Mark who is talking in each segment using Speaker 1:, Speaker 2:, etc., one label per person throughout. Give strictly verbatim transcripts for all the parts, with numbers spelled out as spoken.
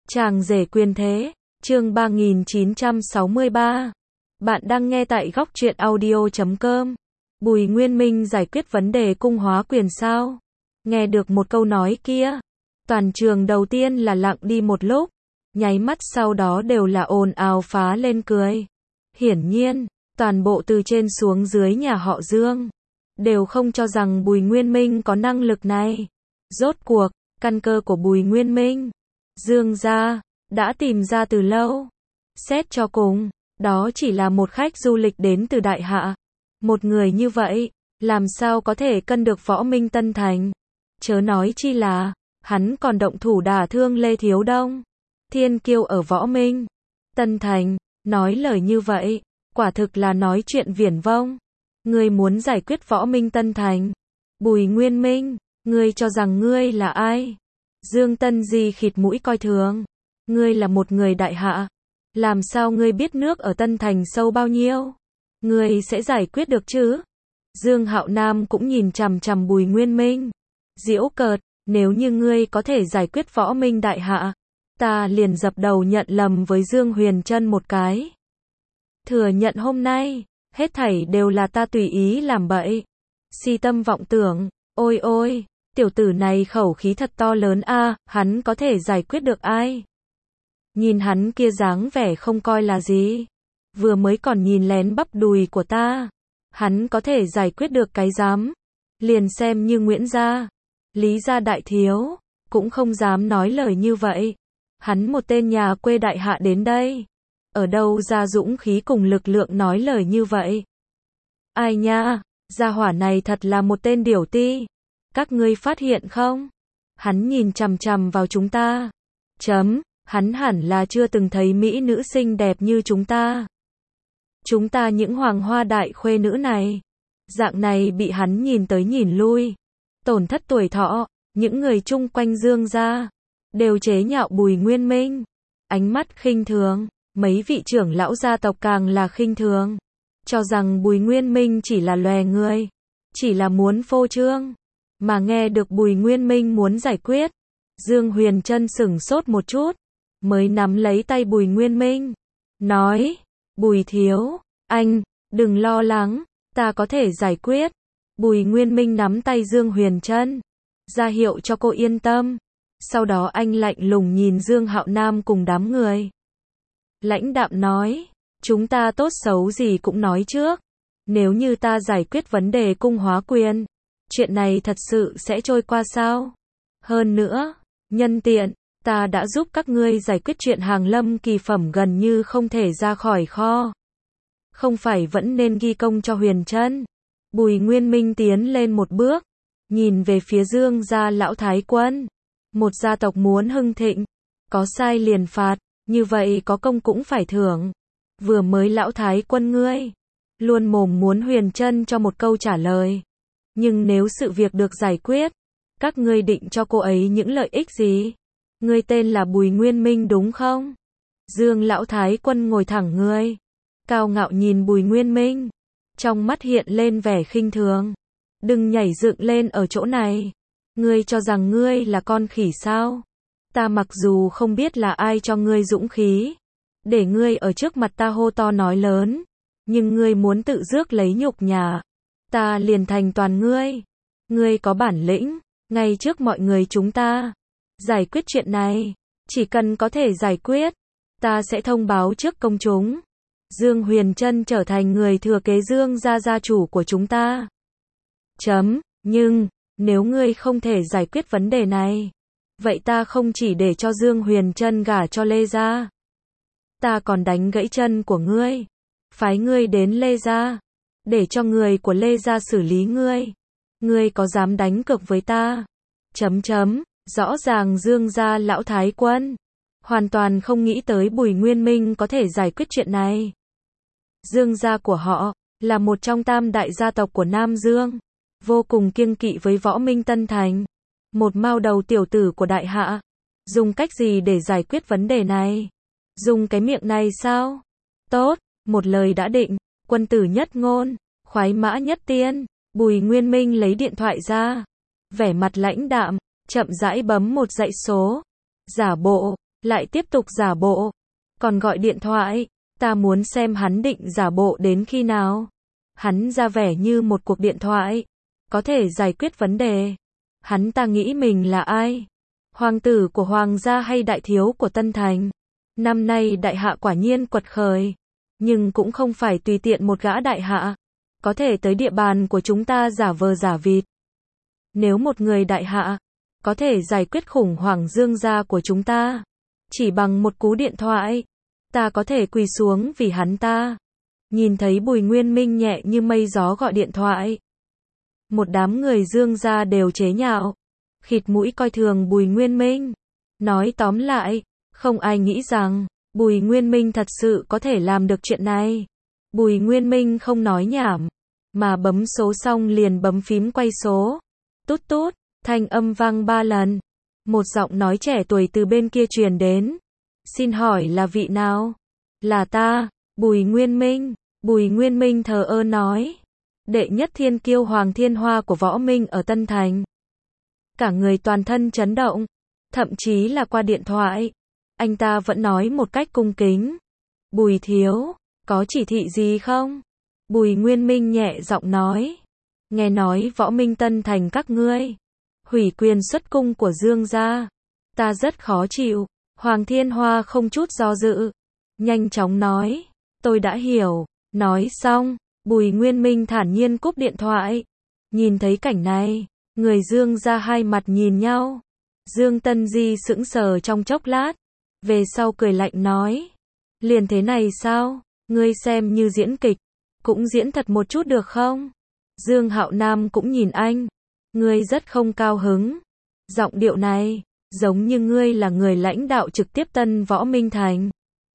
Speaker 1: Chàng rể quyền thế, chương ba nghìn chín trăm sáu mươi ba. Bạn đang nghe tại góc truyện audio chấm com. Bùi Nguyên Minh giải quyết vấn đề cung hóa quyền sao? Nghe được một câu nói kia, toàn trường đầu tiên là lặng đi một lúc, nháy mắt sau đó đều là ồn ào phá lên cười. Hiển nhiên, toàn bộ từ trên xuống dưới nhà họ Dương đều không cho rằng Bùi Nguyên Minh có năng lực này. Rốt cuộc, căn cơ của Bùi Nguyên Minh, Dương gia đã tìm ra từ lâu. Xét cho cùng, đó chỉ là một khách du lịch đến từ Đại Hạ. Một người như vậy, làm sao có thể cân được Võ Minh Tân Thành? Chớ nói chi là, hắn còn động thủ đả thương Lê Thiếu Đông, thiên kiêu ở Võ Minh Tân Thành. Nói lời như vậy, quả thực là nói chuyện viển vông. Ngươi muốn giải quyết Võ Minh Tân Thành? Bùi Nguyên Minh, ngươi cho rằng ngươi là ai? Dương Tân Di khịt mũi coi thường. Ngươi là một người Đại Hạ, làm sao ngươi biết nước ở Tân Thành sâu bao nhiêu? Ngươi sẽ giải quyết được chứ? Dương Hạo Nam cũng nhìn chằm chằm Bùi Nguyên Minh, giễu cợt, nếu như ngươi có thể giải quyết Võ Minh Đại Hạ, ta liền dập đầu nhận lầm với Dương Huyền Trân một cái. Thừa nhận hôm nay, hết thảy đều là ta tùy ý làm bậy. Si tâm vọng tưởng, ôi ôi, tiểu tử này khẩu khí thật to lớn a, à, hắn có thể giải quyết được ai? Nhìn hắn kia dáng vẻ không coi là gì, vừa mới còn nhìn lén bắp đùi của ta, hắn có thể giải quyết được cái dám? Liền xem như Nguyễn gia, Lý gia đại thiếu, cũng không dám nói lời như vậy. Hắn một tên nhà quê Đại Hạ đến đây, ở đâu ra dũng khí cùng lực lượng nói lời như vậy? Ai nha, gia hỏa này thật là một tên điểu ti. Các ngươi phát hiện không? Hắn nhìn chằm chằm vào chúng ta. Chấm, hắn hẳn là chưa từng thấy mỹ nữ xinh đẹp như chúng ta. Chúng ta những hoàng hoa đại khuê nữ này, dạng này bị hắn nhìn tới nhìn lui, tổn thất tuổi thọ. Những người chung quanh Dương gia đều chế nhạo Bùi Nguyên Minh, ánh mắt khinh thường. Mấy vị trưởng lão gia tộc càng là khinh thường, cho rằng Bùi Nguyên Minh chỉ là lòe người, chỉ là muốn phô trương. Mà nghe được Bùi Nguyên Minh muốn giải quyết, Dương Huyền Trân sửng sốt một chút, mới nắm lấy tay Bùi Nguyên Minh, nói: Bùi thiếu, anh, đừng lo lắng, ta có thể giải quyết. Bùi Nguyên Minh nắm tay Dương Huyền Trân, ra hiệu cho cô yên tâm. Sau đó anh lạnh lùng nhìn Dương Hạo Nam cùng đám người, lãnh đạm nói: chúng ta tốt xấu gì cũng nói trước, nếu như ta giải quyết vấn đề cung hóa quyền, chuyện này thật sự sẽ trôi qua sao? Hơn nữa, nhân tiện, ta đã giúp các ngươi giải quyết chuyện hàng lâm kỳ phẩm gần như không thể ra khỏi kho. Không phải vẫn nên ghi công cho Huyền Trân? Bùi Nguyên Minh tiến lên một bước, nhìn về phía Dương gia lão thái quân. Một gia tộc muốn hưng thịnh, có sai liền phạt, như vậy có công cũng phải thưởng. Vừa mới lão thái quân ngươi, luôn mồm muốn Huyền Trân cho một câu trả lời. Nhưng nếu sự việc được giải quyết, các ngươi định cho cô ấy những lợi ích gì? Ngươi tên là Bùi Nguyên Minh đúng không? Dương lão thái quân ngồi thẳng người, cao ngạo nhìn Bùi Nguyên Minh, trong mắt hiện lên vẻ khinh thường. Đừng nhảy dựng lên ở chỗ này. Ngươi cho rằng ngươi là con khỉ sao? Ta mặc dù không biết là ai cho ngươi dũng khí, để ngươi ở trước mặt ta hô to nói lớn, nhưng ngươi muốn tự rước lấy nhục nhã, ta liền thành toàn ngươi. Ngươi có bản lĩnh, ngay trước mọi người chúng ta, giải quyết chuyện này. Chỉ cần có thể giải quyết, ta sẽ thông báo trước công chúng. Dương Huyền Trân trở thành người thừa kế Dương gia gia chủ của chúng ta. Chấm, nhưng, nếu ngươi không thể giải quyết vấn đề này, vậy ta không chỉ để cho Dương Huyền Trân gả cho Lê gia, ta còn đánh gãy chân của ngươi, phái ngươi đến Lê gia, để cho người của Lê gia xử lý ngươi. Ngươi có dám đánh cược với ta? Chấm chấm, rõ ràng Dương gia lão thái quân hoàn toàn không nghĩ tới Bùi Nguyên Minh có thể giải quyết chuyện này. Dương gia của họ là một trong tam đại gia tộc của Nam Dương, vô cùng kiêng kỵ với Võ Minh Tân Thành. Một mao đầu tiểu tử của Đại Hạ, dùng cách gì để giải quyết vấn đề này? Dùng cái miệng này sao? Tốt, một lời đã định, quân tử nhất ngôn, khoái mã nhất tiên. Bùi Nguyên Minh lấy điện thoại ra, vẻ mặt lãnh đạm, chậm rãi bấm một dãy số, giả bộ lại tiếp tục giả bộ, còn gọi điện thoại, ta muốn xem hắn định giả bộ đến khi nào. Hắn ra vẻ như một cuộc điện thoại, có thể giải quyết vấn đề. Hắn ta nghĩ mình là ai? Hoàng tử của hoàng gia hay đại thiếu của Tân Thành? Năm nay đại hạ quả nhiên quật khởi, nhưng cũng không phải tùy tiện một gã đại hạ có thể tới địa bàn của chúng ta giả vờ giả vịt. Nếu một người đại hạ có thể giải quyết khủng hoảng Dương gia của chúng ta, chỉ bằng một cú điện thoại, ta có thể quỳ xuống vì hắn ta. Nhìn thấy Bùi Nguyên Minh nhẹ như mây gió gọi điện thoại, một đám người Dương gia đều chế nhạo, khịt mũi coi thường Bùi Nguyên Minh. Nói tóm lại, không ai nghĩ rằng Bùi Nguyên Minh thật sự có thể làm được chuyện này. Bùi Nguyên Minh không nói nhảm, mà bấm số xong liền bấm phím quay số. Tút tút, thanh âm vang ba lần. Một giọng nói trẻ tuổi từ bên kia truyền đến. Xin hỏi là vị nào? Là ta, Bùi Nguyên Minh. Bùi Nguyên Minh thờ ơ nói. Đệ nhất thiên kiêu Hoàng Thiên Hoa của Võ Minh ở Tân Thành. Cả người toàn thân chấn động, thậm chí là qua điện thoại, anh ta vẫn nói một cách cung kính. Bùi thiếu, có chỉ thị gì không? Bùi Nguyên Minh nhẹ giọng nói. Nghe nói Võ Minh Tân Thành các ngươi hủy quyền xuất cung của Dương gia. Ta rất khó chịu. Hoàng Thiên Hoa không chút do dự, nhanh chóng nói. Tôi đã hiểu. Nói xong, Bùi Nguyên Minh thản nhiên cúp điện thoại. Nhìn thấy cảnh này, người Dương gia hai mặt nhìn nhau. Dương Tân Di sững sờ trong chốc lát, về sau cười lạnh nói. Liền thế này sao? Ngươi xem như diễn kịch, cũng diễn thật một chút được không? Dương Hạo Nam cũng nhìn anh. Ngươi rất không cao hứng. Giọng điệu này, giống như ngươi là người lãnh đạo trực tiếp Tân Võ Minh Thành.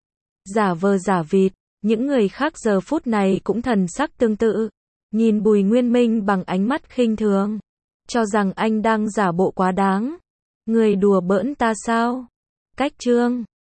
Speaker 1: Giả vờ giả vịt, những người khác giờ phút này cũng thần sắc tương tự. Nhìn Bùi Nguyên Minh bằng ánh mắt khinh thường, cho rằng anh đang giả bộ quá đáng. Người đùa bỡn ta sao? Cách chương